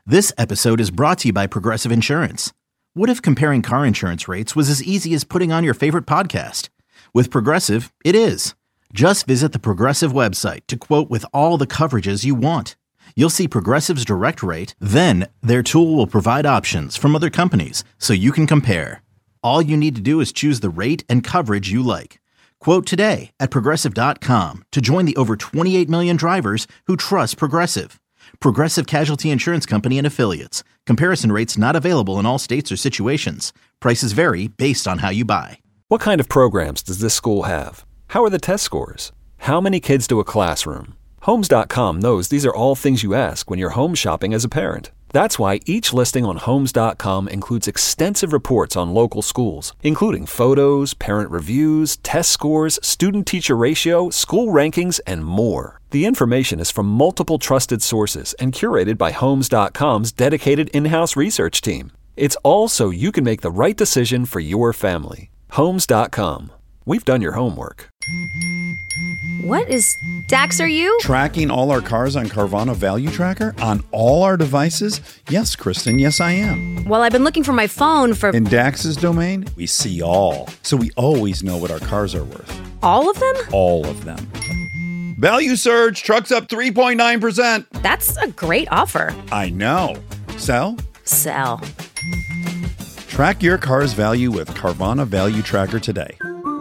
This episode is brought to you by Progressive Insurance. What if comparing car insurance rates was as easy as putting on your favorite podcast? With Progressive, it is. Just visit the Progressive website to quote with all the coverages you want. You'll see Progressive's direct rate, then their tool will provide options from other companies so you can compare. All you need to do is choose the rate and coverage you like. Quote today at Progressive.com to join the over 28 million drivers who trust Progressive. Progressive Casualty Insurance Company and Affiliates. Comparison rates not available in all states or situations. Prices vary based on how you buy. What kind of programs does this school have? How are the test scores? How many kids do a classroom? Homes.com knows these are all things you ask when you're home shopping as a parent. That's why each listing on Homes.com includes extensive reports on local schools, including photos, parent reviews, test scores, student-teacher ratio, school rankings, and more. The information is from multiple trusted sources and curated by Homes.com's dedicated in-house research team. It's all so you can make the right decision for your family. Homes.com. We've done your homework. What is... Dax, are you? Tracking all our cars on Carvana Value Tracker on all our devices? Yes, Kristen, yes I am. Well, I've been looking for my phone for... In Dax's domain, we see all. So we always know what our cars are worth. All of them? All of them. Value surge, trucks up 3.9%. That's a great offer. I know. Sell? Sell. Track your car's value with Carvana Value Tracker today.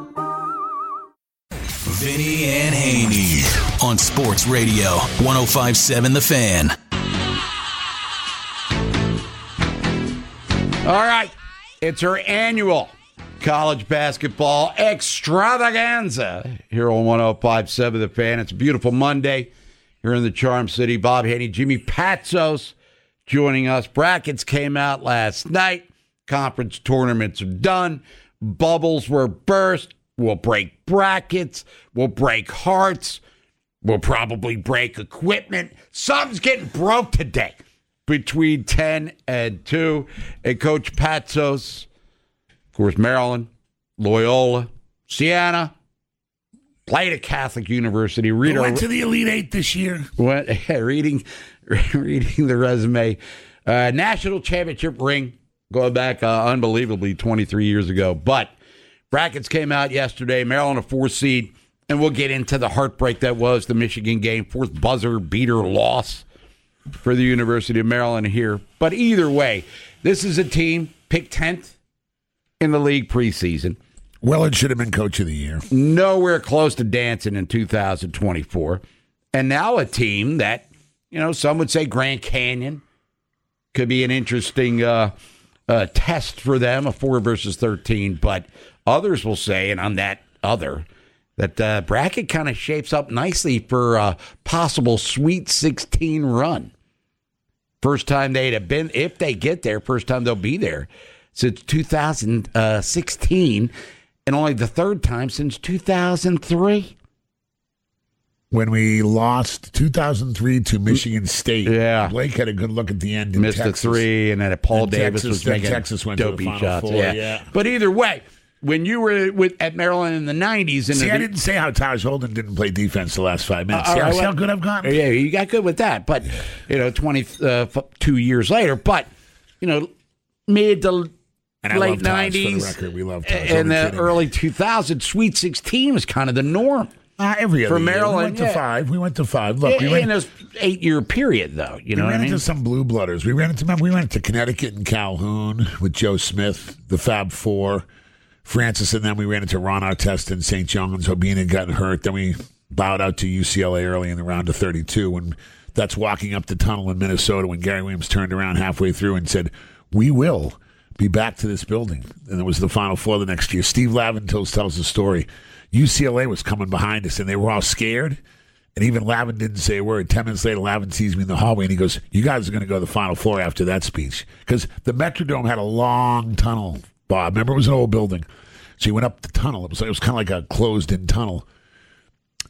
Vinny and Haney on Sports Radio 105.7 The Fan. All right, it's our annual college basketball extravaganza here on 105.7 The Fan. It's a beautiful Monday here in the Charm City. Bob Haney, Jimmy Patsos joining us. Brackets came out last night. Conference tournaments are done. Bubbles were burst. We'll break brackets. We'll break hearts. We'll probably break equipment. Something's getting broke today between 10 and 2. And Coach Patsos, of course, Maryland, Loyola, Siena, played at Catholic University. Went to the Elite Eight this year. Reading the resume. National championship ring going back unbelievably 23 years ago. But brackets came out yesterday. Maryland a 4 seed. And we'll get into the heartbreak that was the Michigan game. 4th buzzer beater loss for the University of Maryland here. But either way, this is a team picked 10th in the league preseason. Well, it should have been Coach of the Year. Nowhere close to dancing in 2024. And now a team that, some would say Grand Canyon could be an interesting test for them, a 4 versus 13. But others will say, and on that other, that bracket kind of shapes up nicely for a possible Sweet 16 run. First time they'd have been, if they get there, first time they'll be there since 2016, and only the third time since 2003. When we lost 2003 to Michigan State, Blake had a good look at the end in Missed Texas. a 3, and then Paul Davis was making Texas went dopey to the Final shots. Four, yeah. But either way, when you were at Maryland in the 90s... I didn't say how Taj Holden didn't play defense the last 5 minutes. See how good I've gotten? Yeah, you got good with that. But, 22 years later. But, mid to and late I love Taj, 90s. for the record. We love Taj. And the early 2000s, Sweet 16 was kind of the norm. Every other for year. Maryland, We went to 5. Look, we went in this 8-year period, though. We ran into some blue blooders. We went to Connecticut and Calhoun with Joe Smith, the Fab Four. Francis, and then we ran into Ron Artest and St. John's. Obina had gotten hurt. Then we bowed out to UCLA early in the round of 32. And that's walking up the tunnel in Minnesota when Gary Williams turned around halfway through and said, "We will be back to this building." And it was the Final Four the next year. Steve Lavin tells the story. UCLA was coming behind us, and they were all scared. And even Lavin didn't say a word. 10 minutes later, Lavin sees me in the hallway, and he goes, "You guys are going to go to the Final Four after that speech." Because the Metrodome had a long tunnel, Bob. Remember, it was an old building. So he went up the tunnel. It was kind of like a closed-in tunnel.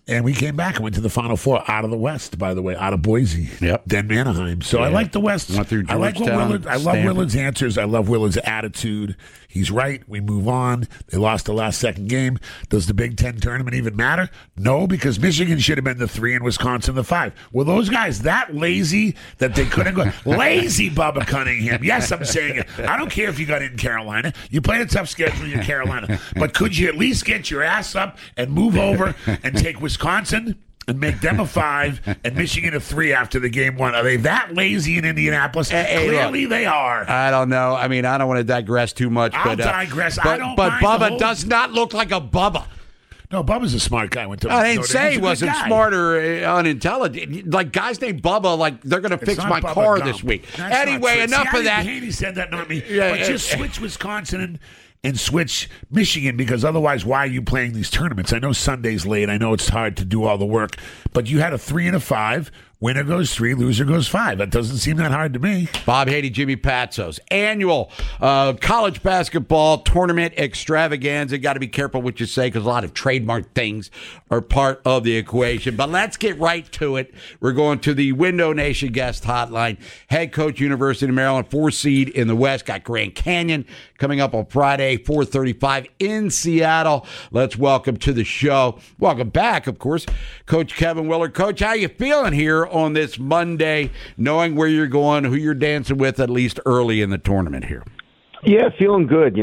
And we came back and went to the Final Four out of the West, by the way, out of Boise, Yep. then Anaheim. So I like the West. Went through I like what Georgetown, Willard. I love Stanford. Willard's answers. I love Willard's attitude. He's right. We move on. They lost the last second game. Does the Big Ten tournament even matter? No, because Michigan should have been the 3 and Wisconsin the 5. Were those guys that lazy that they couldn't go? Lazy Bubba Cunningham. Yes, I'm saying it. I don't care if you got in Carolina. You played a tough schedule in Carolina. But could you at least get your ass up and move over and take Wisconsin and make them a 5 and Michigan a 3 after the game 1? Are they that lazy in Indianapolis? Clearly look, they are. I don't know. I mean, I don't want to digress too much. I'll but, digress. But, I don't but mind the Bubba whole- does not look like a Bubba. No, Bubba's a smart guy. Went to I didn't Notre say Dame. he He's a good wasn't guy. smart or unintelligent. Like, guys named Bubba, like, they're going to It's fix not my Bubba car Gump. this week. That's not Anyway, true. enough See, of that. Haney said that, not me. Yeah, but just switch Wisconsin and switch Michigan, because otherwise, why are you playing these tournaments? I know Sunday's late. I know it's hard to do all the work, but you had a 3 and a 5. Winner goes 3, loser goes 5. That doesn't seem that hard to me. Bob Haney, Jimmy Patsos. Annual college basketball tournament extravaganza. Got to be careful what you say because a lot of trademark things are part of the equation. But let's get right to it. We're going to the Window Nation guest hotline. Head coach, University of Maryland, 4 seed in the West. Got Grand Canyon coming up on Friday, 4:35 in Seattle. Let's welcome to the show. Welcome back, of course, Coach Kevin Willard. Coach, how you feeling here on this Monday, knowing where you're going, who you're dancing with, at least early in the tournament here? Yeah, feeling good.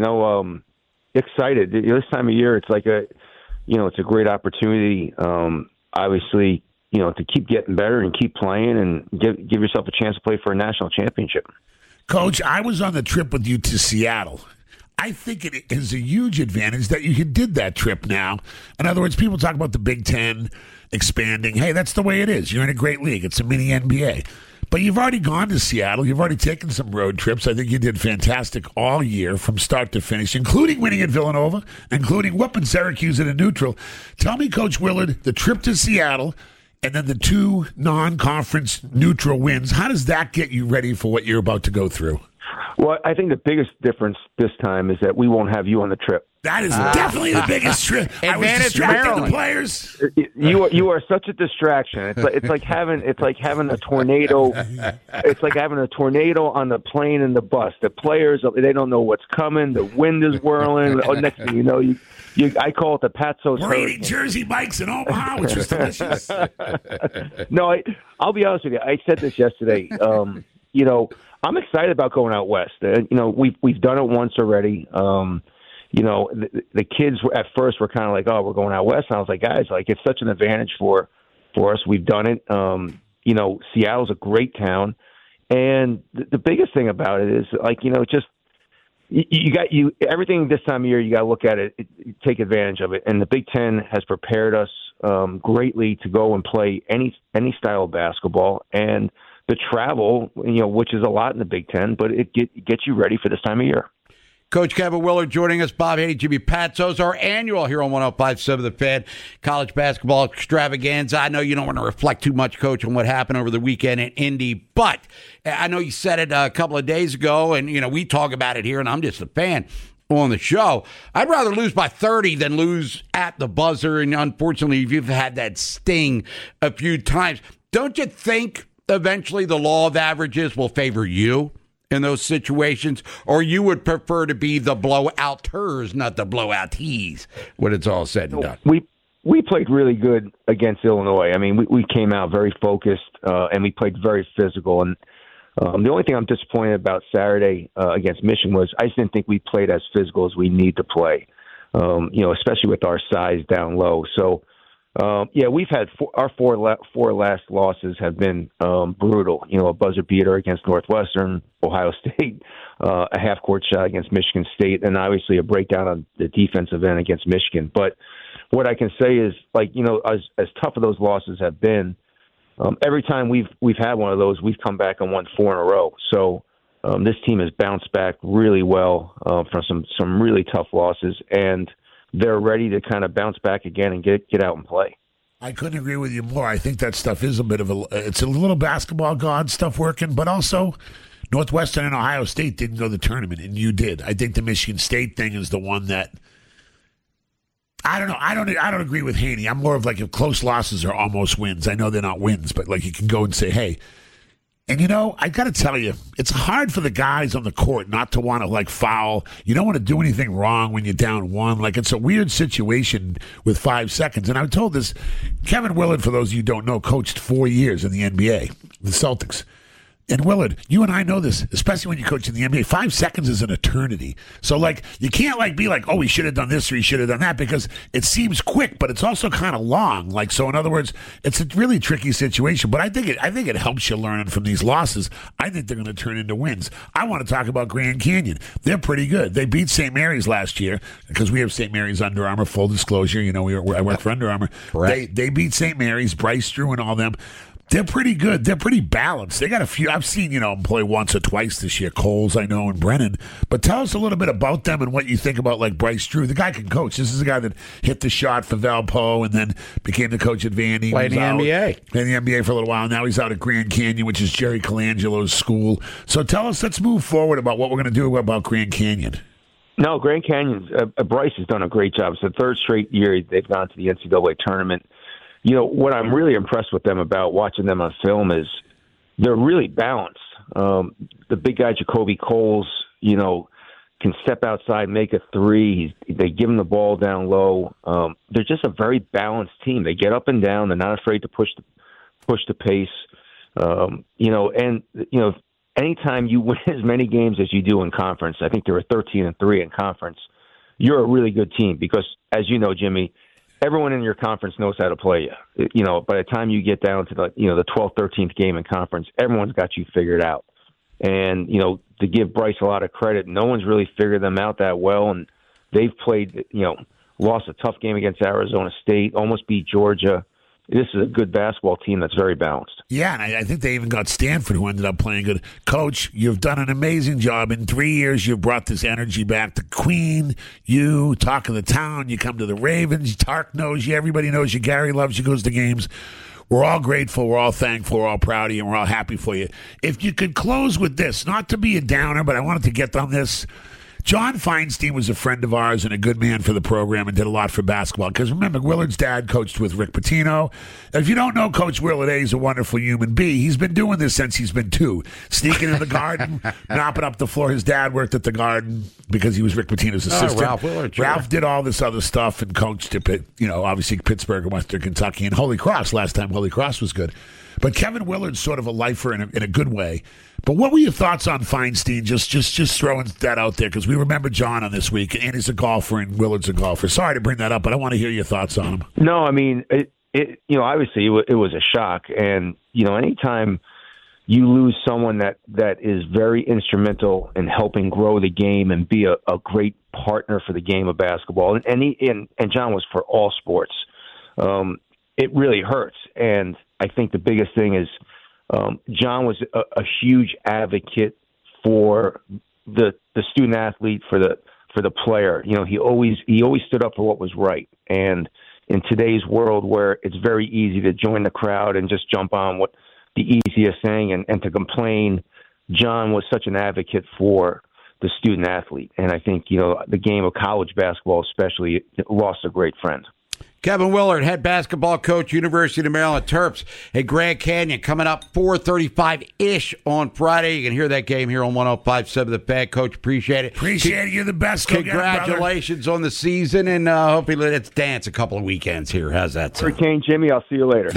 Excited. This time of year, it's like it's a great opportunity. Obviously, to keep getting better and keep playing and give yourself a chance to play for a national championship. Coach, I was on the trip with you to Seattle. I think it is a huge advantage that you did that trip now. In other words, people talk about the Big Ten expanding. Hey, that's the way it is. You're in a great league. It's a mini NBA. But you've already gone to Seattle. You've already taken some road trips. I think you did fantastic all year from start to finish, including winning at Villanova, including whooping Syracuse at a neutral. Tell me, Coach Willard, the trip to Seattle and then the 2 non-conference neutral wins, how does that get you ready for what you're about to go through? Well, I think the biggest difference this time is that we won't have you on the trip. That is definitely the biggest trip. I was Advantage distracting Maryland. the players. You are such a distraction. It's like having a tornado. It's like having a tornado on the plane and the bus. The players, they don't know what's coming. The wind is whirling. Next thing you know, I call it the Patsos We're eating hurricane. Jersey Mike's in Omaha, which was delicious. No, I'll be honest with you. I said this yesterday. I'm excited about going out west. We've done it once already. The kids at first were kind of like, "Oh, we're going out west." And I was like, "Guys, it's such an advantage for us. We've done it." Seattle's a great town, and the biggest thing about it is just you everything this time of year. You got to look at it, take advantage of it, and the Big Ten has prepared us greatly to go and play any style of basketball and the travel, which is a lot in the Big Ten, but it gets you ready for this time of year. Coach Kevin Willard joining us. Bob Haney, Jimmy Patsos, our annual here on 105.7 The Fan college basketball extravaganza. I know you don't want to reflect too much, Coach, on what happened over the weekend in Indy, but I know you said it a couple of days ago, and we talk about it here, and I'm just a fan on the show. I'd rather lose by 30 than lose at the buzzer, and unfortunately, you've had that sting a few times. Don't you think eventually the law of averages will favor you in those situations, or you would prefer to be the blowouters, not the blowout-tees, when it's all said and done? We played really good against Illinois. I mean, we came out very focused, and we played very physical. And the only thing I'm disappointed about Saturday against Michigan was I just didn't think we played as physical as we need to play, especially with our size down low. So, we've had our four last losses have been brutal. A buzzer beater against Northwestern, Ohio State, a half-court shot against Michigan State, and obviously a breakdown on the defensive end against Michigan. But what I can say is, as tough as those losses have been, every time we've had one of those, we've come back and won 4 in a row. So this team has bounced back really well from some really tough losses, and they're ready to kind of bounce back again and get out and play. I couldn't agree with you more. I think that stuff is it's a little basketball god stuff working, but also Northwestern and Ohio State didn't go to the tournament, and you did. I think the Michigan State thing is the one that I don't know. I don't agree with Haney. I'm more of like if close losses are almost wins. I know they're not wins, but like you can go and say, hey. And, I got to tell you, it's hard for the guys on the court not to want to, like, foul. You don't want to do anything wrong when you're down one. Like, it's a weird situation with 5 seconds. And I was told this, Kevin Willard, for those of you who don't know, coached 4 years in the NBA, the Celtics. And Willard, you and I know this, especially when you coach in the NBA. 5 seconds is an eternity. So, like, you can't, like, be like, oh, he should have done this or he should have done that, because it seems quick, but it's also kind of long. Like, so in other words, it's a really tricky situation. But I think it helps you learn from these losses. I think they're going to turn into wins. I want to talk about Grand Canyon. They're pretty good. They beat St. Mary's last year because we have St. Mary's Under Armour. Full disclosure, I work for Under Armour. They beat St. Mary's, Bryce Drew, and all them. They're pretty good. They're pretty balanced. They got a few. I've seen, them play once or twice this year. Coles, I know, and Brennan. But tell us a little bit about them and what you think about, like, Bryce Drew. The guy can coach. This is a guy that hit the shot for Valpo and then became the coach at Vandy. Played in the NBA. Played in the NBA for a little while. Now he's out at Grand Canyon, which is Jerry Colangelo's school. So tell us, let's move forward about what we're going to do about Grand Canyon. No, Grand Canyon, Bryce has done a great job. It's the third straight year they've gone to the NCAA tournament. What I'm really impressed with them about watching them on film is they're really balanced. The big guy, Jacoby Coles, can step outside, make a three. They give him the ball down low. They're just a very balanced team. They get up and down. They're not afraid to push the pace. Anytime you win as many games as you do in conference, I think they were 13-3 in conference, you're a really good team because, as you know, Jimmy, everyone in your conference knows how to play you. By the time you get down to the 12th, 13th game in conference, everyone's got you figured out. And, to give Bryce a lot of credit, no one's really figured them out that well. And they've played, lost a tough game against Arizona State, almost beat Georgia. This is a good basketball team that's very balanced. Yeah, and I think they even got Stanford, who ended up playing good. Coach, you've done an amazing job. In 3 years, you've brought this energy back. The Queen, you, talk of the town, you come to the Ravens, Tark knows you, everybody knows you, Gary loves you, goes to games. We're all grateful, we're all thankful, we're all proud of you, and we're all happy for you. If you could close with this, not to be a downer, but I wanted to get on this. John Feinstein was a friend of ours and a good man for the program and did a lot for basketball. Because remember, Willard's dad coached with Rick Pitino. If you don't know Coach Willard, A, he's a wonderful human. B, he's been doing this since he's been 2. Sneaking in the Garden, mopping up the floor. His dad worked at the Garden because he was Rick Pitino's assistant. Ralph Willard. Sure. Ralph did all this other stuff and coached at, obviously Pittsburgh and Western Kentucky and Holy Cross. Last time Holy Cross was good. But Kevin Willard's sort of a lifer in a good way. But what were your thoughts on Feinstein? Just throwing that out there because we remember John on this week, and he's a golfer, and Willard's a golfer. Sorry to bring that up, but I want to hear your thoughts on him. No, I mean, obviously it was a shock, and anytime you lose someone that is very instrumental in helping grow the game and be a great partner for the game of basketball, and John was for all sports. It really hurts, and I think the biggest thing is John was a huge advocate for the student athlete, for the player. He always stood up for what was right. And in today's world, where it's very easy to join the crowd and just jump on what the easiest thing and to complain, John was such an advocate for the student athlete. And I think the game of college basketball, especially, lost a great friend. Kevin Willard, head basketball coach, University of Maryland Terps at Grand Canyon, coming up 4:35-ish on Friday. You can hear that game here on 105.7 The Fan. Coach, appreciate it. Appreciate it. You're the best. Congratulations on the season, and hopefully let's dance a couple of weekends here. How's that sound? Hurricane Jimmy, I'll see you later.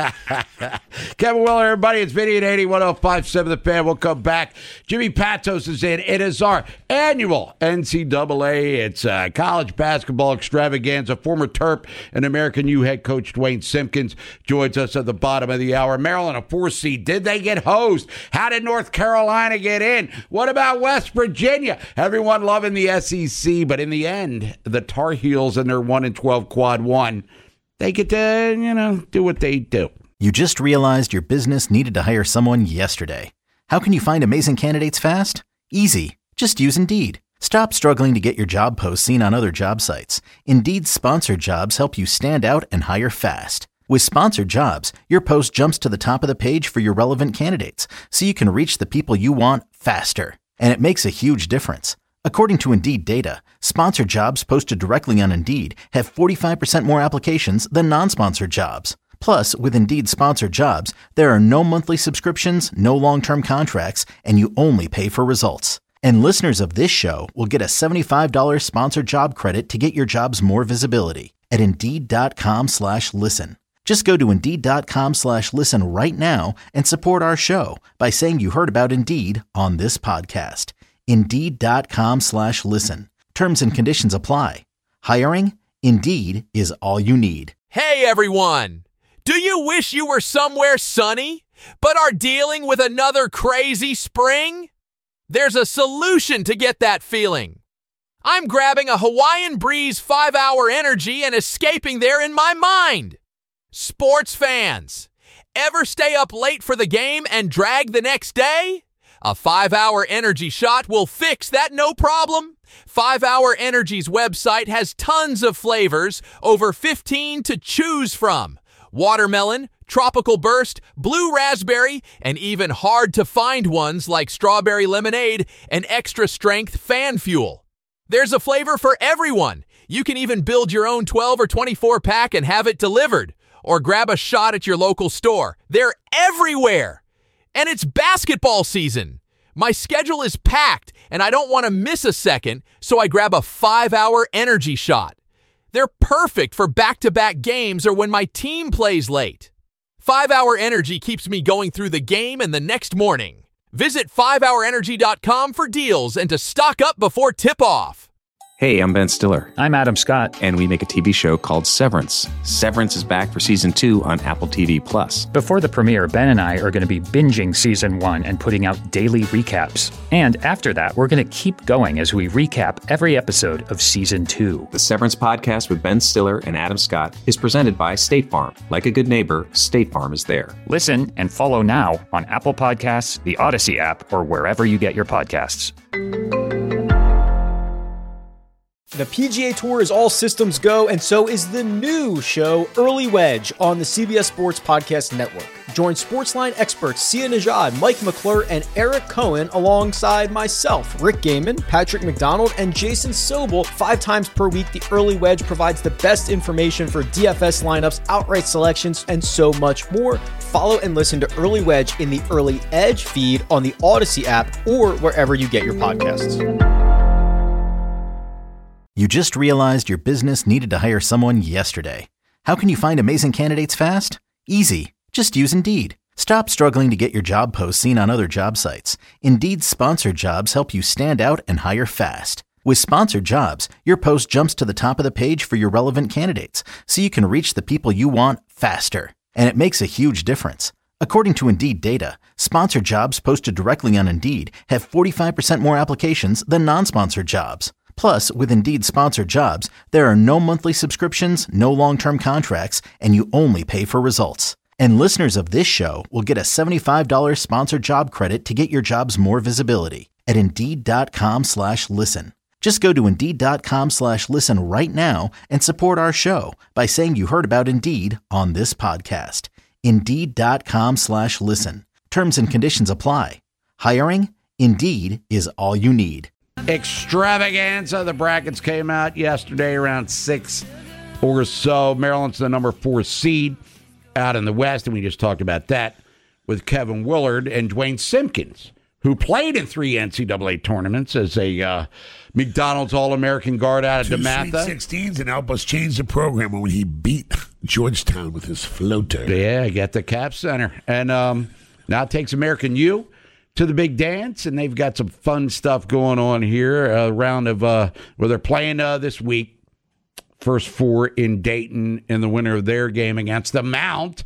Kevin Willard, everybody, it's Vinny at 80, 105.7 The Fan. We'll come back. Jimmy Patos is in. It is our annual NCAA. It's college basketball extravaganza. Former Terp and American U head coach Dwayne Simpkins joins us at the bottom of the hour. Maryland, a 4 seed. Did they get hosed? How did North Carolina get in? What about West Virginia? Everyone loving the SEC, but in the end, the Tar Heels and their 1-12 quad one, they get to, do what they do. You just realized your business needed to hire someone yesterday. How can you find amazing candidates fast? Easy. Just use Indeed. Stop struggling to get your job posts seen on other job sites. Indeed's sponsored jobs help you stand out and hire fast. With sponsored jobs, your post jumps to the top of the page for your relevant candidates, so you can reach the people you want faster. And it makes a huge difference. According to Indeed data, sponsored jobs posted directly on Indeed have 45% more applications than non-sponsored jobs. Plus, with Indeed sponsored jobs, there are no monthly subscriptions, no long-term contracts, and you only pay for results. And listeners of this show will get a $75 sponsored job credit to get your jobs more visibility at Indeed.com/listen. Just go to Indeed.com/listen right now and support our show by saying you heard about Indeed on this podcast. Indeed.com/listen. Terms and conditions apply. Hiring? Indeed is all you need. Hey, everyone! Do you wish you were somewhere sunny, but are dealing with another crazy spring? There's a solution to get that feeling. I'm grabbing a Hawaiian Breeze 5-hour energy and escaping there in my mind. Sports fans, ever stay up late for the game and drag the next day? A 5-hour energy shot will fix that no problem. 5-Hour Energy's website has tons of flavors, over 15 to choose from. Watermelon, tropical burst, blue raspberry, and even hard-to-find ones like strawberry lemonade and extra-strength fan fuel. There's a flavor for everyone. You can even build your own 12 or 24-pack and have it delivered, or grab a shot at your local store. They're everywhere. And it's basketball season. My schedule is packed, and I don't want to miss a second, so I grab a 5-hour energy shot. They're perfect for back-to-back games or when my team plays late. 5-Hour Energy keeps me going through the game and the next morning. Visit 5hourenergy.com for deals and to stock up before tip-off. Hey, I'm Ben Stiller. I'm Adam Scott. And we make a TV show called Severance. Severance is back for Season 2 on Apple TV+. Before the premiere, Ben and I are going to be binging Season 1 and putting out daily recaps. And after that, we're going to keep going as we recap every episode of Season 2. The Severance podcast with Ben Stiller and Adam Scott is presented by State Farm. Like a good neighbor, State Farm is there. Listen and follow now on Apple Podcasts, the Odyssey app, or wherever you get your podcasts. The PGA Tour is all systems go, and so is the new show, Early Wedge, on the CBS Sports Podcast Network. Join Sportsline experts Sia Nejad, Mike McClure, and Eric Cohen alongside myself, Rick Gaiman, Patrick McDonald, and Jason Sobel 5 times per week. The Early Wedge provides the best information for DFS lineups, outright selections, and so much more. Follow and listen to Early Wedge in the Early Edge feed on the Odyssey app or wherever you get your podcasts. You just realized your business needed to hire someone yesterday. How can you find amazing candidates fast? Easy. Just use Indeed. Stop struggling to get your job posts seen on other job sites. Indeed's sponsored jobs help you stand out and hire fast. With sponsored jobs, your post jumps to the top of the page for your relevant candidates, so you can reach the people you want faster. And it makes a huge difference. According to Indeed data, sponsored jobs posted directly on Indeed have 45% more applications than non-sponsored jobs. Plus, with Indeed sponsored jobs, there are no monthly subscriptions, no long-term contracts, and you only pay for results. And listeners of this show will get a $75 sponsored job credit to get your jobs more visibility at Indeed.com/listen. Just go to Indeed.com/listen right now and support our show by saying you heard about Indeed on this podcast. Indeed.com/listen. Terms and conditions apply. Hiring? Indeed is all you need. Extravaganza. The brackets came out yesterday around 6 or so. Maryland's the number 4 seed out in the West, and we just talked about that with Kevin Willard and Dwayne Simpkins, who played in 3 NCAA tournaments as a McDonald's All-American guard out of DeMatha. 16s and helped us change the program when he beat Georgetown with his floater. Yeah, get the Cap Center. And now it takes American U to the big dance, and they've got some fun stuff going on here. A round of where they're playing this week. First 4 in Dayton in the winner of their game against the Mount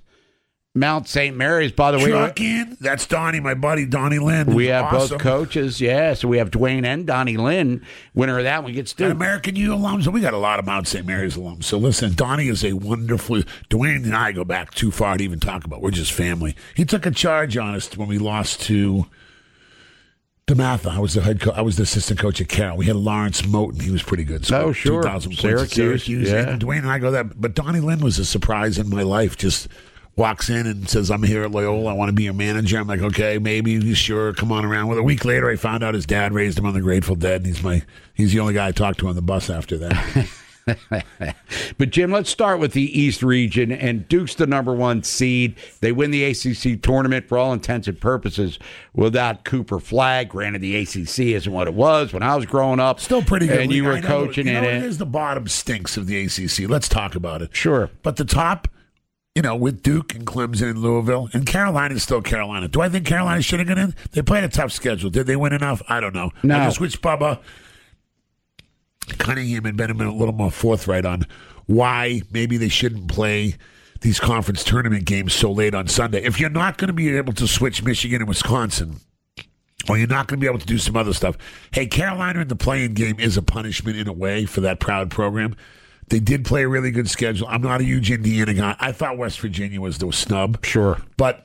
St. Mary's. By the way, that's Donnie, my buddy Donnie Lynn. We have awesome. both coaches, yeah. So we have Dwayne and Donnie Lynn, winner of that one gets to American U alums. We got a lot of Mount St. Mary's alums. So listen, Donnie is a wonderful. Dwayne and I go back too far to even talk about. We're just family. He took a charge on us when we lost to DeMatha. I was the head coach. I was the assistant coach at Carroll. We had Lawrence Moten. He was pretty good. So, sure. 2,000 points Syracuse. Yeah. And Dwayne and I go that. But Donnie Lynn was a surprise in my life. Just walks in and says, I'm here at Loyola. I want to be your manager. I'm like, okay, maybe, sure, come on around. Well, a week later, I found out his dad raised him on the Grateful Dead, and he's the only guy I talked to on the bus after that. But, Jim, let's start with the East region, and Duke's the number 1 seed. They win the ACC tournament for all intents and purposes without Cooper Flagg. Granted, the ACC isn't what it was when I was growing up. Still pretty good. And you were coaching in it. Here's the bottom stinks of the ACC. Let's talk about it. Sure. But the top, with Duke and Clemson and Louisville, and Carolina's still Carolina. Do I think Carolina should have gone in? They played a tough schedule. Did they win enough? I don't know. No. I just wish Bubba Cunningham had been a little more forthright on why maybe they shouldn't play these conference tournament games so late on Sunday. If you're not going to be able to switch Michigan and Wisconsin, or you're not going to be able to do some other stuff, hey, Carolina in the play-in game is a punishment in a way for that proud program. They did play a really good schedule. I'm not a huge Indiana guy. I thought West Virginia was the snub. Sure. But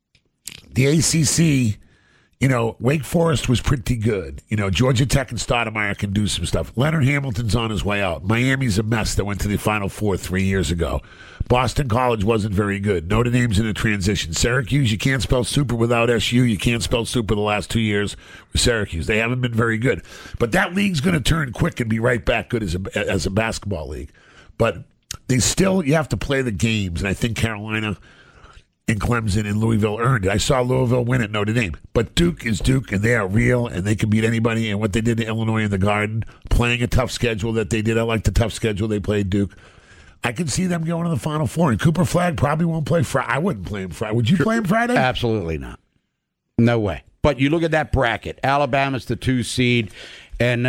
the ACC, Wake Forest was pretty good. Georgia Tech and Stoudemire can do some stuff. Leonard Hamilton's on his way out. Miami's a mess that went to the Final Four 3 years ago. Boston College wasn't very good. Notre Dame's in a transition. Syracuse, you can't spell super without SU. You can't spell super the last 2 years with Syracuse. They haven't been very good. But that league's going to turn quick and be right back good as a basketball league. But you have to play the games, and I think Carolina and Clemson and Louisville earned it. I saw Louisville win at Notre Dame. But Duke is Duke, and they are real, and they can beat anybody. And what they did to Illinois in the Garden, playing a tough schedule that they did, I like the tough schedule they played Duke. I can see them going to the Final Four. And Cooper Flagg probably won't play Friday. I wouldn't play him Friday. Would you play him Friday? Absolutely not. No way. But you look at that bracket. Alabama's the 2 seed, and,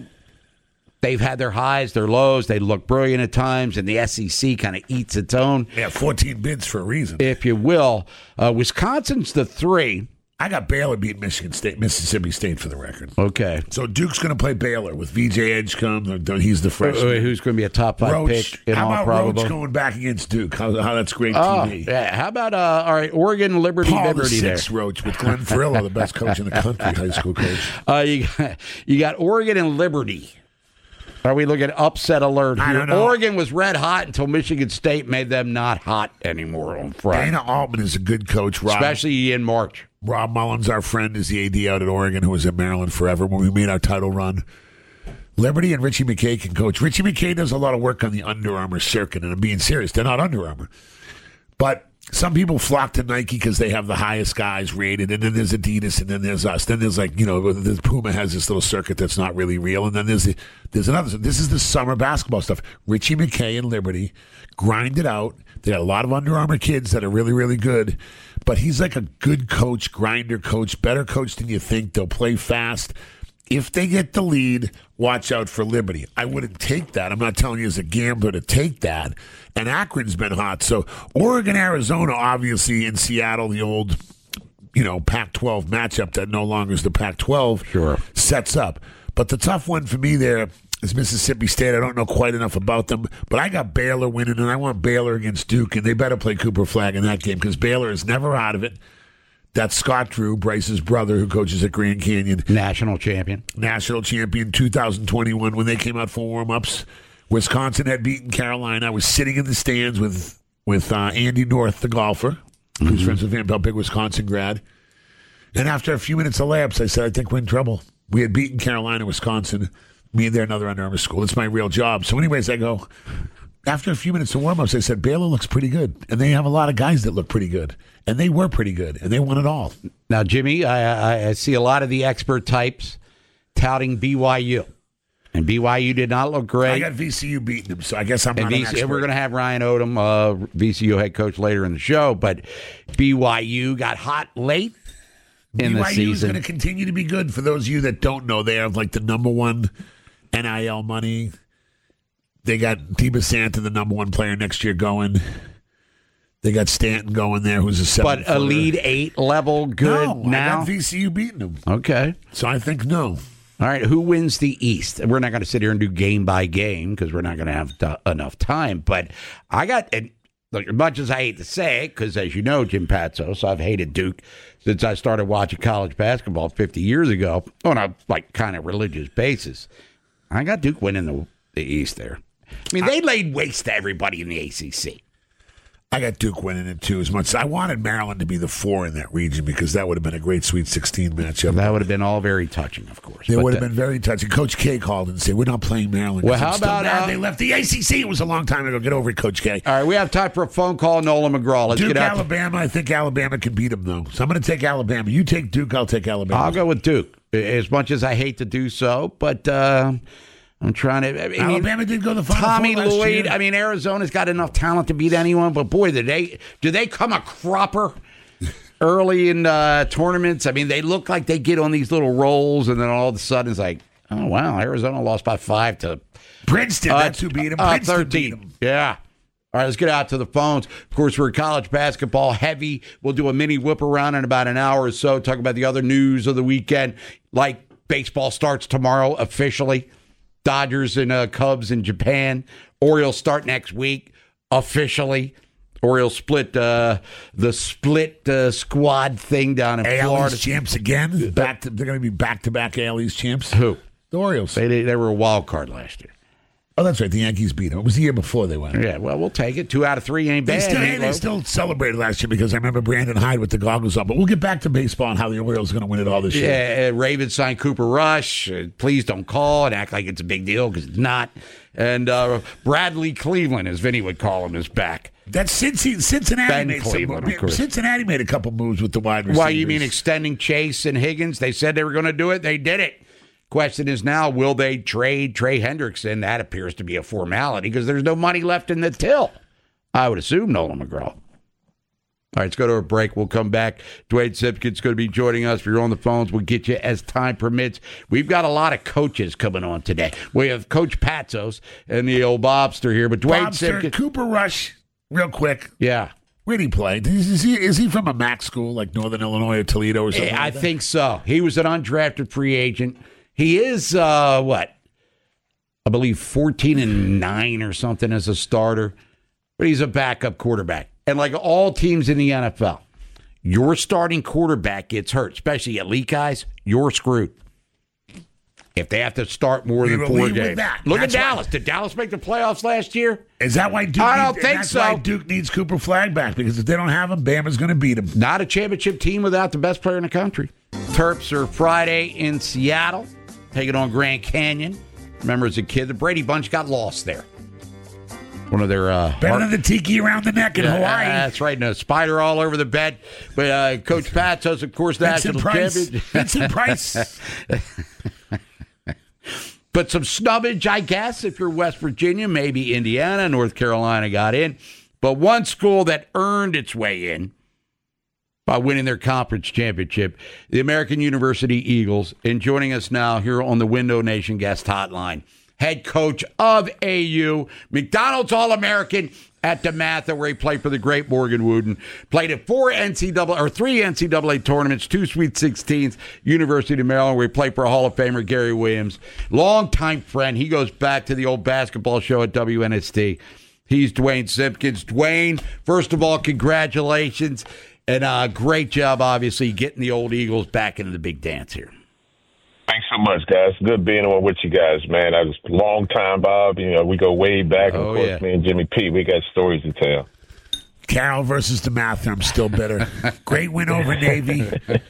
they've had their highs, their lows. They look brilliant at times, and the SEC kind of eats its own. Yeah, 14 bids for a reason. If you will. Wisconsin's the 3. I got Baylor beat Mississippi State for the record. Okay. So Duke's going to play Baylor with VJ Edgecombe. He's the freshman. Who's going to be a top 5 pick in all probability. How about Roach going back against Duke? How that's great TV. Yeah. How about, all right, Oregon, Liberty there. Roach with Glenn Ferrillo, the best coach in the country, high school coach. You got Oregon and Liberty. Are we looking at upset alert here? I don't know. Oregon was red hot until Michigan State made them not hot anymore on Friday. Dana Altman is a good coach, Rob. Especially in March. Rob Mullins, our friend, is the AD out at Oregon, who was at Maryland forever when we made our title run. Liberty and Richie McKay can coach. Richie McKay does a lot of work on the Under Armour circuit, and I'm being serious. They're not Under Armour. But some people flock to Nike because they have the highest guys rated, and then there's Adidas, and then there's us. Then there's Puma has this little circuit that's not really real, and then there's another. This is the summer basketball stuff. Richie McKay and Liberty grind it out. They got a lot of Under Armour kids that are really, really good, but he's like a good coach, grinder coach, better coach than you think. They'll play fast. If they get the lead, watch out for Liberty. I wouldn't take that. I'm not telling you as a gambler to take that. And Akron's been hot. So Oregon, Arizona, obviously in Seattle, the old, Pac-12 matchup that no longer is the Pac-12 sets up. But the tough one for me there is Mississippi State. I don't know quite enough about them, but I got Baylor winning, and I want Baylor against Duke, and they better play Cooper Flagg in that game because Baylor is never out of it. That's Scott Drew, Bryce's brother, who coaches at Grand Canyon. National champion 2021 when they came out for warm-ups. Wisconsin had beaten Carolina. I was sitting in the stands with Andy North, the golfer, who's friends with Vanderbilt, big Wisconsin grad. And after a few minutes of layups, I said, I think we're in trouble. We had beaten Carolina, Wisconsin. Me and they're another Under Armour school. It's my real job. So anyways, I go, after a few minutes of warm-ups, I said, Baylor looks pretty good. And they have a lot of guys that look pretty good. And they were pretty good. And they won it all. Now, Jimmy, I see a lot of the expert types touting BYU. And BYU did not look great. I got VCU beating them, so I guess I'm not an expert. We're going to have Ryan Odom, VCU head coach, later in the show. But BYU got hot late in the season. BYU is going to continue to be good. For those of you that don't know, they have like the number one NIL money. They got Deba Santa, the number one player next year, going. They got Stanton going there, who's a 7-footer. But Elite 8 level good now? I got VCU beating them. Okay. So I think no. All right, who wins the East? We're not going to sit here and do game by game because we're not going to have enough time. But I got, and look, as much as I hate to say it, because as you know, Jim Patsos, I've hated Duke since I started watching college basketball 50 years ago on a kind of religious basis. I got Duke winning the East there. I mean, they laid waste to everybody in the ACC. I got Duke winning it, too, as much. I wanted Maryland to be the 4 in that region because that would have been a great Sweet 16 matchup. That would have been all very touching, of course. It would have been very touching. Coach K called and said, we're not playing Maryland. Well, how about... they left the ACC. It was a long time ago. Get over it, Coach K. All right, we have time for a phone call. Nolan McGraw. Let's Duke, get out Alabama. I think Alabama can beat them, though. So I'm going to take Alabama. You take Duke, I'll take Alabama. I'll go with Duke, as much as I hate to do so, but... I'm trying to... Alabama did go to the Final Tommy Four last Lloyd. year. Arizona's got enough talent to beat anyone, but boy, do they come a cropper early in tournaments? They look like they get on these little rolls, and then all of a sudden it's like, oh, wow, Arizona lost by 5 to... Princeton, that's who beat them. Princeton 13. beat them. Yeah. All right, let's get out to the phones. Of course, we're college basketball heavy. We'll do a mini whip around in about an hour or so, talk about the other news of the weekend, like baseball starts tomorrow officially. Dodgers and Cubs in Japan. Orioles start next week officially. Orioles split the squad thing down in Florida. AL champs again. They're going to be back-to-back AL East champs. Who? The Orioles. They were a wild card last year. Oh, that's right. The Yankees beat them. It was the year before they won. Yeah, well, we'll take it. 2 out of 3 ain't bad. They still celebrated last year because I remember Brandon Hyde with the goggles on. But we'll get back to baseball and how the Orioles are going to win it all this year. Yeah, Ravens signed Cooper Rush. Please don't call and act like it's a big deal because it's not. And Bradley Cleveland, as Vinny would call him, is back. That's Cincinnati made a couple moves with the wide receivers. Why, you mean extending Chase and Higgins? They said they were going to do it. They did it. Question is now, will they trade Trey Hendrickson? That appears to be a formality because there's no money left in the till. I would assume Nolan McGraw. All right, let's go to a break. We'll come back. Dwayne Simpkins going to be joining us. If you're on the phones, we'll get you as time permits. We've got a lot of coaches coming on today. We have Coach Patsos and the old Bobster here. But Dwayne Simpkins. Cooper Rush, real quick. Yeah. Where did he play? Is he from a MAC school like Northern Illinois or Toledo or something? I think so. He was an undrafted free agent. He is, I believe 14-9 or something as a starter, but he's a backup quarterback. And like all teams in the NFL, your starting quarterback gets hurt, especially elite guys, you're screwed. If they have to start more than 4 games. Look at Dallas. Did Dallas make the playoffs last year? Is that why Duke? I don't think so. Why Duke needs Cooper Flagg back, because if they don't have him, Bama's going to beat him. Not a championship team without the best player in the country. Terps are Friday in Seattle, taking on Grand Canyon. Remember, as a kid, the Brady Bunch got lost there. One of their better than the tiki around the neck in Hawaii. That's right. No spider all over the bed. But Coach Patsos, of course, national champion. Vincent Price. But some snubbage, I guess, if you're West Virginia, maybe Indiana, North Carolina got in. But one school that earned its way in by winning their conference championship, the American University Eagles. And joining us now here on the Window Nation guest hotline, head coach of AU, McDonald's All-American at DeMatha, where he played for the great Morgan Wooden. Played at 3 NCAA tournaments, 2 Sweet 16s, University of Maryland, where he played for Hall of Famer Gary Williams. Longtime friend. He goes back to the old basketball show at WNST. He's Dwayne Simpkins. Dwayne, first of all, congratulations. And a great job, obviously, getting the old Eagles back into the big dance here. Thanks so much, guys. Good being on with you guys, man. I was a long time, Bob. You know, we go way back. And of course, me and Jimmy P, we got stories to tell. Carroll versus DeMatha. I'm still bitter. Great win over Navy.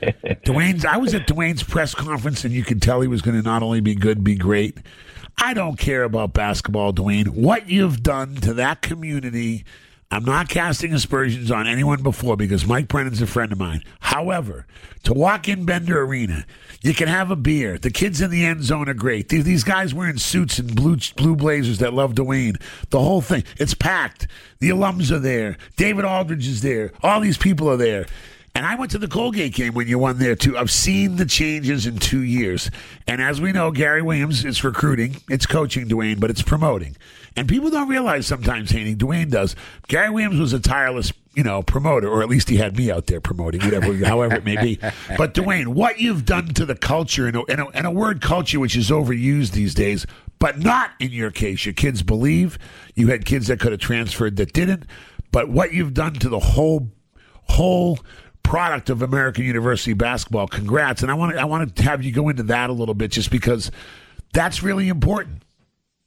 I was at Dwayne's press conference, and you could tell he was going to not only be good, be great. I don't care about basketball, Dwayne. What you've done to that community, I'm not casting aspersions on anyone before because Mike Brennan's a friend of mine. However, to walk in Bender Arena, you can have a beer. The kids in the end zone are great. These guys wearing suits and blue blazers that love Dwayne. The whole thing. It's packed. The alums are there. David Aldridge is there. All these people are there. And I went to the Colgate game when you won there, too. I've seen the changes in 2 years. And as we know, Gary Williams, it's recruiting. It's coaching, Dwayne, but it's promoting. And people don't realize sometimes, Haney, Dwayne does. Gary Williams was a tireless, promoter, or at least he had me out there promoting, however it may be. But, Dwayne, what you've done to the culture, and a word culture which is overused these days, but not in your case. Your kids believe. You had kids that could have transferred that didn't. But what you've done to the whole product of American University basketball, congrats. And I want to have you go into that a little bit just because that's really important.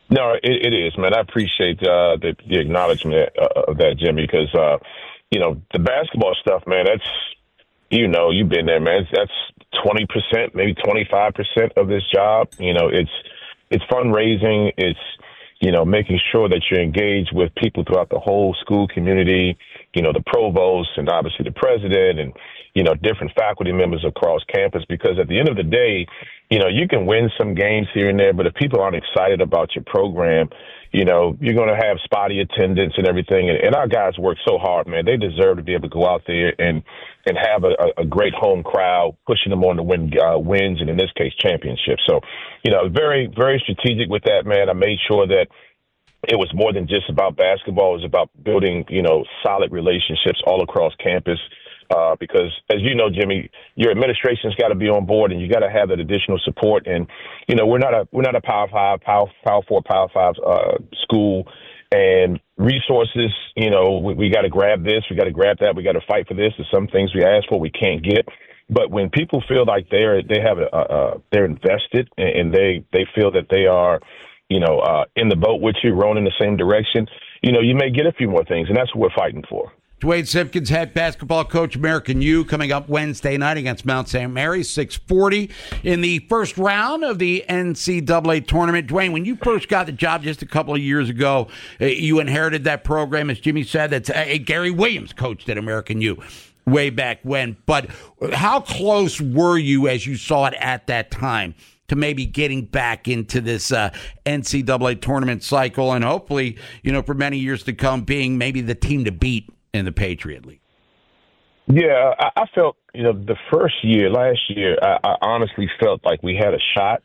No, it is, man. I appreciate the acknowledgement of that, Jimmy, because, the basketball stuff, man, that's, you've been there, man. That's 20%, maybe 25% of this job. It's fundraising. It's, making sure that you're engaged with people throughout the whole school community, the provost and obviously the president and, different faculty members across campus, because at the end of the day, you can win some games here and there, but if people aren't excited about your program, you're going to have spotty attendance and everything. And our guys work so hard, man. They deserve to be able to go out there and have a great home crowd, pushing them on to win wins, and in this case, championships. So, very, very strategic with that, man. I made sure that it was more than just about basketball. It was about building, solid relationships all across campus. Because, as you know, Jimmy, your administration's got to be on board, and you got to have that additional support. And we're not a Power 5, Power 4, Power 5 school, and resources. We got to grab this, we got to grab that, we got to fight for this. There's some things we ask for we can't get. But when people feel like they're invested and they feel that they are, in the boat with you, rowing in the same direction, you may get a few more things, and that's what we're fighting for. Dwayne Simpkins, head basketball coach, American U, coming up Wednesday night against Mount St. Mary's, 6:40 in the first round of the NCAA tournament. Dwayne, when you first got the job just a couple of years ago, you inherited that program, as Jimmy said. That's Gary Williams coached at American U way back when. But how close were you, as you saw it at that time, to maybe getting back into this NCAA tournament cycle and hopefully, for many years to come, being maybe the team to beat in the Patriot League? Yeah, I felt, the first year, last year, I honestly felt like we had a shot.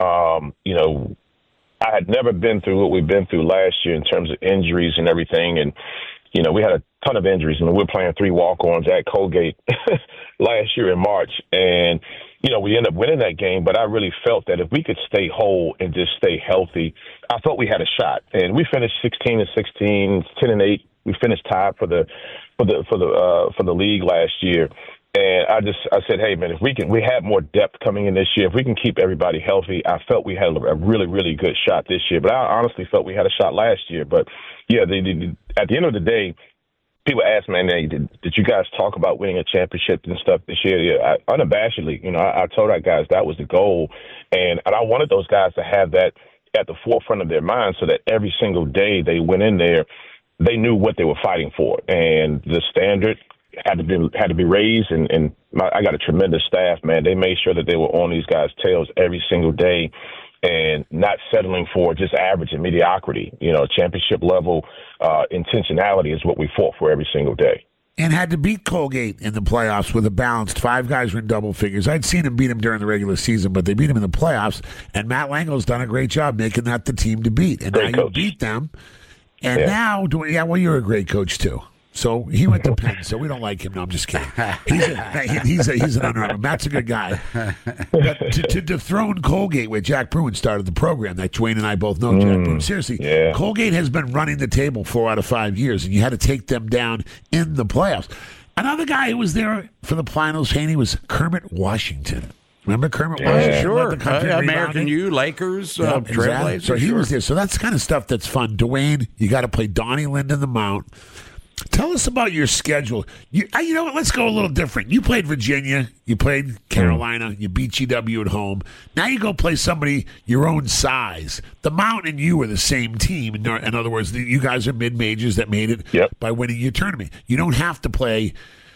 I had never been through what we've been through last year in terms of injuries and everything. And, we had a ton of injuries. We were playing 3 walk-ons at Colgate last year in March. And, we ended up winning that game. But I really felt that if we could stay whole and just stay healthy, I thought we had a shot. And we finished 16-16, 10-8. We finished tied for the league last year, and I said, hey man, if we had more depth coming in this year, if we can keep everybody healthy, I felt we had a really, really good shot this year. But I honestly felt we had a shot last year. But yeah, at the end of the day, people ask, man, did you guys talk about winning a championship and stuff this year? Yeah, unabashedly, I told our guys that was the goal, and I wanted those guys to have that at the forefront of their minds, so that every single day they went in there, they knew what they were fighting for, and the standard had to be raised. And I got a tremendous staff, man. They made sure that they were on these guys' tails every single day, and not settling for just average and mediocrity. Championship level intentionality is what we fought for every single day. And had to beat Colgate in the playoffs with a balanced 5 guys were in double figures. I'd seen him beat him during the regular season, but they beat him in the playoffs, and Matt Lango's done a great job making that the team to beat. And great now coach. You beat them. And now, you're a great coach too. So he went to Penn, so we don't like him. No, I'm just kidding. He's an underarm. Matt's a good guy. But to dethrone Colgate, where Jack Bruin started the program, that Dwayne and I both know Jack Bruin. Seriously, Colgate has been running the table 4 out of 5 years, and you had to take them down in the playoffs. Another guy who was there for the finals, Haney, was Kermit Washington. Remember Kermit Washington? Sure. American U, Lakers, Trailblazers. So he was there. So that's the kind of stuff that's fun. Dwayne, you got to play Donnie Linden the Mount. Tell us about your schedule. You know what? Let's go a little different. You played Virginia. You played Carolina. You beat GW at home. Now you go play somebody your own size. The Mount and you are the same team. In other words, you guys are mid-majors that made it by winning your tournament. You don't have to play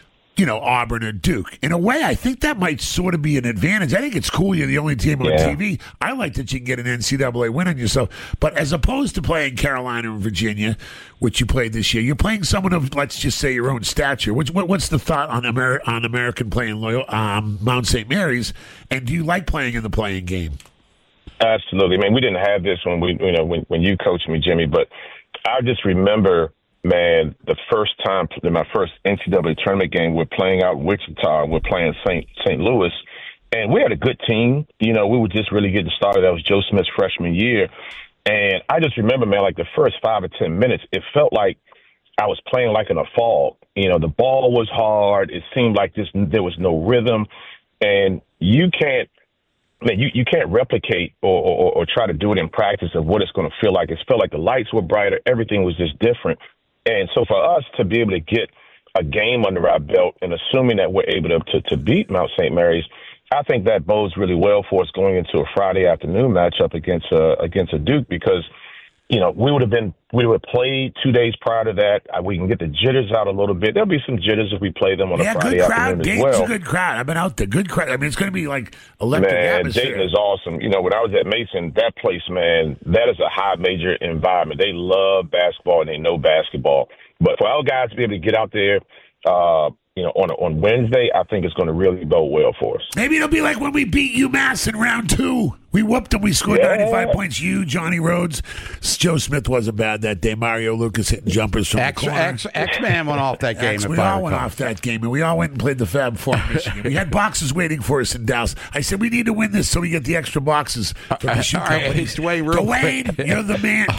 Auburn or Duke. In a way, I think that might sort of be an advantage. I think it's cool you're the only team on TV. I like that you can get an NCAA win on yourself. But as opposed to playing Carolina and Virginia, which you played this year, you're playing someone of, let's just say, your own stature. What's the thought on American playing Mount St. Mary's? And do you like playing in the playing game? Absolutely. I mean, we didn't have this when you coached me, Jimmy, but I just remember, man, the first time in my first NCAA tournament game, we're playing out Wichita. We're playing St. Louis, and we had a good team. We were just really getting started. That was Joe Smith's freshman year. And I just remember, man, like the first 5 or 10 minutes, it felt like I was playing like in a fog. The ball was hard. It seemed like there was no rhythm. And you can't man, you can't replicate or try to do it in practice of what it's going to feel like. It felt like the lights were brighter. Everything was just different. And so for us to be able to get a game under our belt and assuming that we're able to beat Mount St. Mary's, I think that bodes really well for us going into a Friday afternoon matchup against a Duke because, you know, we would have played 2 days prior to that. We can get the jitters out a little bit. There'll be some jitters if we play them on a Friday afternoon as well. Dayton's a good crowd. I've been out there. Good crowd. I mean, it's going to be like electric atmosphere. Dayton is awesome. You know, when I was at Mason, that place, man, that is a high major environment. They love basketball and they know basketball. But for our guys to be able to get out there, you know, on Wednesday, I think it's going to really bode well for us. Maybe it'll be like when we beat UMass in round 2. We whooped them. We scored 95 points. You, Johnny Rhodes, Joe Smith wasn't bad that day. Mario Lucas hitting jumpers from the corner. X-Man went off that game. We all went off that game, and we all went and played the Fab Four in Michigan. We had boxes waiting for us in Dallas. I said, we need to win this so we get the extra boxes from the shoe company. Dwayne, you're the man.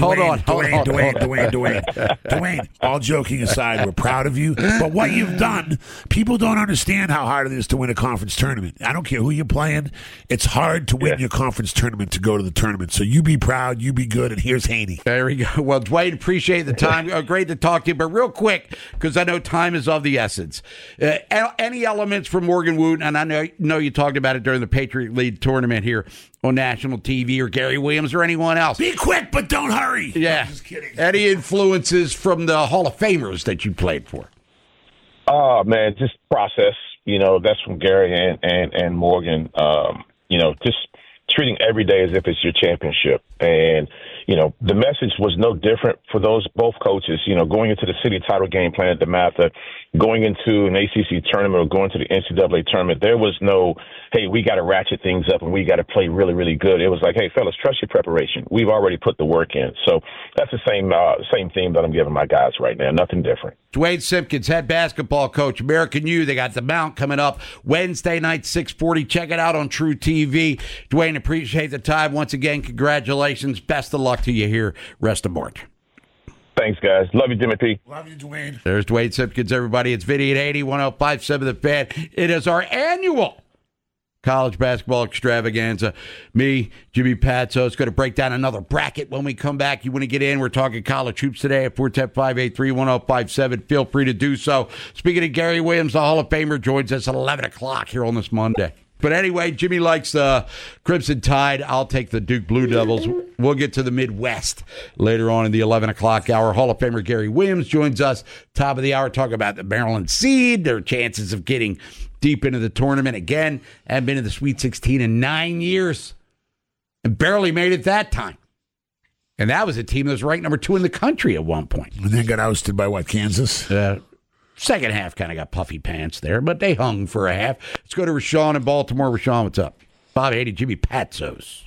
Dwayne, all joking aside, we're proud of you. But what you've done, people don't understand how hard it is to win a conference tournament. I don't care who you're playing. It's hard to win your conference tournament to go to the tournament. So you be proud, you be good, and here's Haney. There we go. Well, Dwayne, appreciate the time. Great to talk to you. But real quick, because I know time is of the essence. Any elements from Morgan Wooten, and I know you talked about it during the Patriot League tournament here on national TV, or Gary Williams, or anyone else. Be quick, but don't hurry. Yeah. I'm just kidding. Any influences from the Hall of Famers that you played for? Oh, man, just process. You know, that's from Gary and Morgan. You know, just treating every day as if it's your championship. And, you know, the message was no different for both coaches, you know, going into the city title game plan at DeMatha, going into an ACC tournament or going to the NCAA tournament. There was no, hey, we got to ratchet things up and we got to play really, really good. It was like, hey, fellas, trust your preparation. We've already put the work in. So that's the same theme that I'm giving my guys right now. Nothing different. Dwayne Simpkins, head basketball coach, American U. They got the Mount coming up Wednesday night, 6:40. Check it out on True TV. Dwayne, appreciate the time. Once again, congratulations. Best of luck to you here rest of March. Thanks, guys. Love you, Jimmy P. Love you, Dwayne. There's Dwayne Simpkins, everybody. It's Vinny at 80, 105.7 The Fan. It is our annual college basketball extravaganza. Me, Jimmy Patso, is going to break down another bracket when we come back. You want to get in? We're talking college hoops today at 410-583-1057. Feel free to do so. Speaking of Gary Williams, the Hall of Famer, joins us at 11 o'clock here on this Monday. But anyway, Jimmy likes the Crimson Tide. I'll take the Duke Blue Devils. We'll get to the Midwest later on in the 11 o'clock hour. Hall of Famer Gary Williams joins us top of the hour, talking about the Maryland seed, their chances of getting deep into the tournament again. Haven't been in the Sweet 16 in 9 years and barely made it that time. And that was a team that was ranked number 2 in the country at one point. And then got ousted by what, Kansas? Second half kind of got puffy pants there, but they hung for a half. Let's go to Rashawn in Baltimore. Rashawn, what's up? Bob Haney, Jimmy Patsos.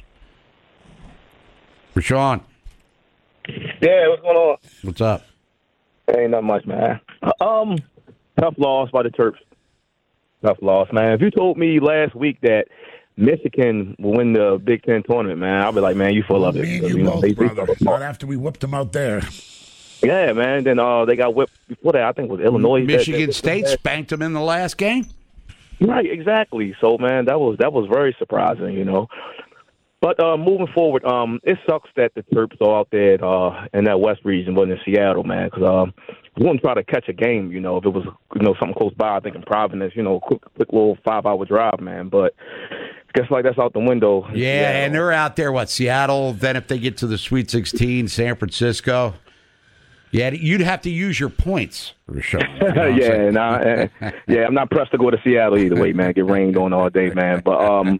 Rashawn. Yeah, what's going on? What's up? Ain't not much, man. Tough loss by the Terps. Tough loss, man. If you told me last week that Michigan will win the Big Ten tournament, man, I'll be like, man, you full of it. Me and you both, brother. Not after we whooped them out there. Yeah, man. Then they got whipped before that. I think it was Illinois. Michigan State spanked them in the last game. Right, exactly. So, man, that was very surprising, you know. But moving forward, it sucks that the Terps are out there in that West region, but in Seattle, man, because we wouldn't try to catch a game, you know, if it was, you know, something close by. I think in Providence, you know, quick little 5-hour drive, man. But guess like that's out the window. Yeah, and they're out there, Seattle. Then if they get to the Sweet 16, San Francisco. Yeah, you'd have to use your points, Rashawn. You know I'm not pressed to go to Seattle either way, man. Get rained on all day, man. But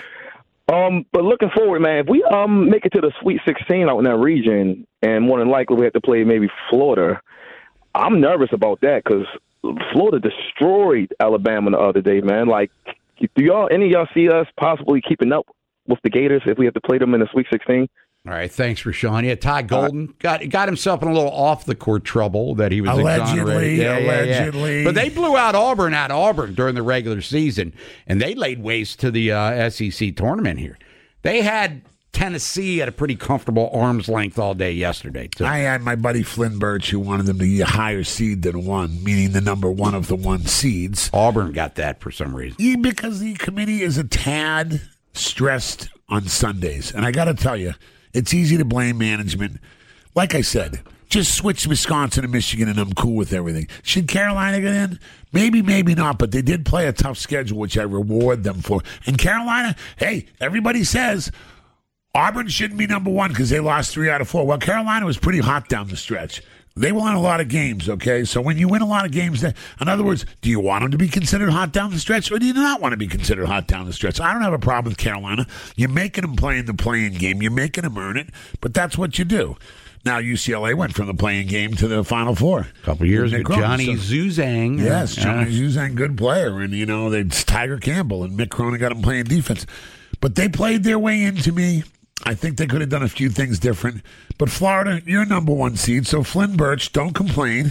but looking forward, man, if we make it to the Sweet 16 out in that region, and more than likely we have to play maybe Florida, I'm nervous about that because Florida destroyed Alabama the other day, man. Like, do any of y'all see us possibly keeping up with the Gators if we have to play them in the Sweet 16? All right, thanks, Rashawn. Yeah, Todd Golden got himself in a little off-the-court trouble that he was exonerated. Allegedly. But they blew out Auburn during the regular season, and they laid waste to the SEC tournament here. They had Tennessee at a pretty comfortable arm's length all day yesterday, too. I had my buddy Flynn Birch who wanted them to be a higher seed than 1, meaning the number 1 of the 1 seeds. Auburn got that for some reason. Yeah, because the committee is a tad stressed on Sundays. And I got to tell you, it's easy to blame management. Like I said, just switch Wisconsin and Michigan and I'm cool with everything. Should Carolina get in? Maybe, maybe not, but they did play a tough schedule, which I reward them for. And Carolina, hey, everybody says Auburn shouldn't be number one because they lost 3 out of 4. Well, Carolina was pretty hot down the stretch. They won a lot of games, okay? So when you win a lot of games, in other words, do you want them to be considered hot down the stretch or do you not want to be considered hot down the stretch? I don't have a problem with Carolina. You're making them play in the playing game. You're making them earn it, but that's what you do. Now UCLA went from the playing game to the Final Four. A couple of years ago, Johnny Zuzang. Yes, Johnny Zuzang, good player. And, it's Tiger Campbell and Mick Cronin got him playing defense. But they played their way into me. I think they could have done a few things different. But Florida, you're number one seed. So Flynn Birch, don't complain.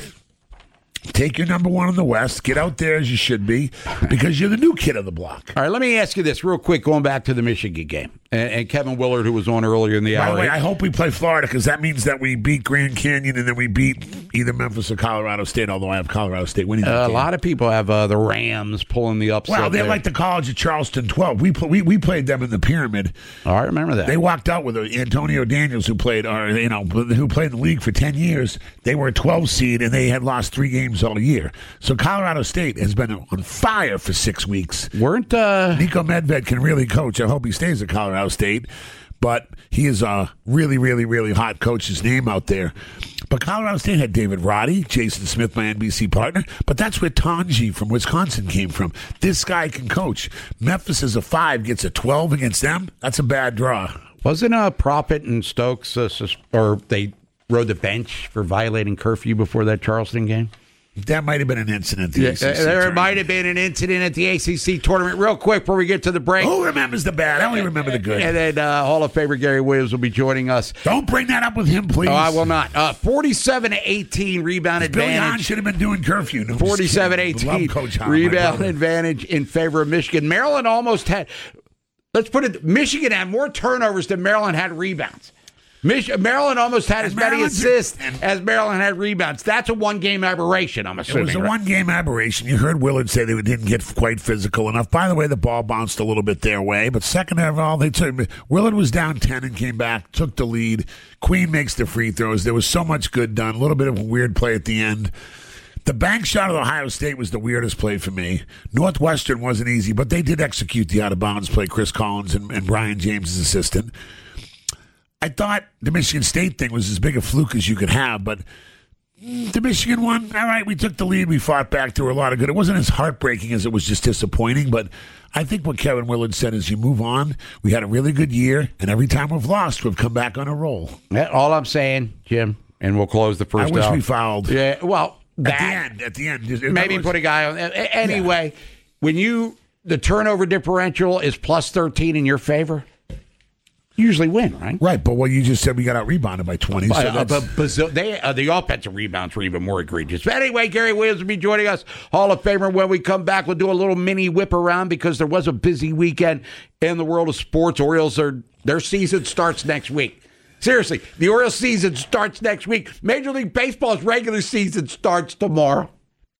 Take your number one in the West. Get out there as you should be because you're the new kid of the block. All right, let me ask you this real quick, going back to the Michigan game. And Kevin Willard, who was on earlier in the hour. By the way, I hope we play Florida because that means that we beat Grand Canyon and then we beat either Memphis or Colorado State, although I have Colorado State winning. A lot of people have the Rams pulling the upset. Well, they're like the College of Charleston 12. We played them in the Pyramid. Oh, I remember that. They walked out with Antonio Daniels, who played in the league for 10 years. They were a 12 seed and they had lost 3 games all year. So Colorado State has been on fire for 6 weeks. Weren't Nico Medved can really coach. I hope he stays at Colorado State, but he is a really, really, really hot coach's name out there. But Colorado State had David Roddy, Jason Smith, my NBC partner, but that's where Tanji from Wisconsin came from. This guy can coach. Memphis is a 5, gets a 12 against them. That's a bad draw. Wasn't Proppett and Stokes, or they rode the bench for violating curfew before that Charleston game? That might have been an incident at the ACC There might have been an incident at the ACC tournament. Real quick before we get to the break. Who remembers the bad? I only remember the good. And then Hall of Famer Gary Williams will be joining us. Don't bring that up with him, please. Oh, I will not. 47-18 rebound advantage. Billy Hahn should have been doing curfew. No, 47-18 rebound advantage in favor of Michigan. Maryland almost had, let's put it, Michigan had more turnovers than Maryland had rebounds. Maryland almost had as many assists as Maryland had rebounds. That's a one-game aberration, I'm assuming. It was a one-game aberration. You heard Willard say they didn't get quite physical enough. By the way, the ball bounced a little bit their way, but second of all, Willard was down 10 and came back, took the lead. Queen makes the free throws. There was so much good done. A little bit of a weird play at the end. The bank shot of Ohio State was the weirdest play for me. Northwestern wasn't easy, but they did execute the out-of-bounds play, Chris Collins and Brian James' assistant. I thought the Michigan State thing was as big a fluke as you could have, but the Michigan one, all right, we took the lead, we fought back, there were a lot of good. It wasn't as heartbreaking as it was just disappointing, but I think what Kevin Willard said is you move on. We had a really good year, and every time we've lost, we've come back on a roll. All I'm saying, Jim, and we'll close the first I wish out. We fouled. Yeah, well, at the end. Maybe put a guy on. Anyway, when the turnover differential is plus 13 in your favor, you usually win, right? Right, but what you just said, we got out-rebounded by 20. But the offensive rebounds were even more egregious. But anyway, Gary Williams will be joining us, Hall of Famer. When we come back, we'll do a little mini whip around because there was a busy weekend in the world of sports. Orioles, their season starts next week. Seriously, the Orioles season starts next week. Major League Baseball's regular season starts tomorrow.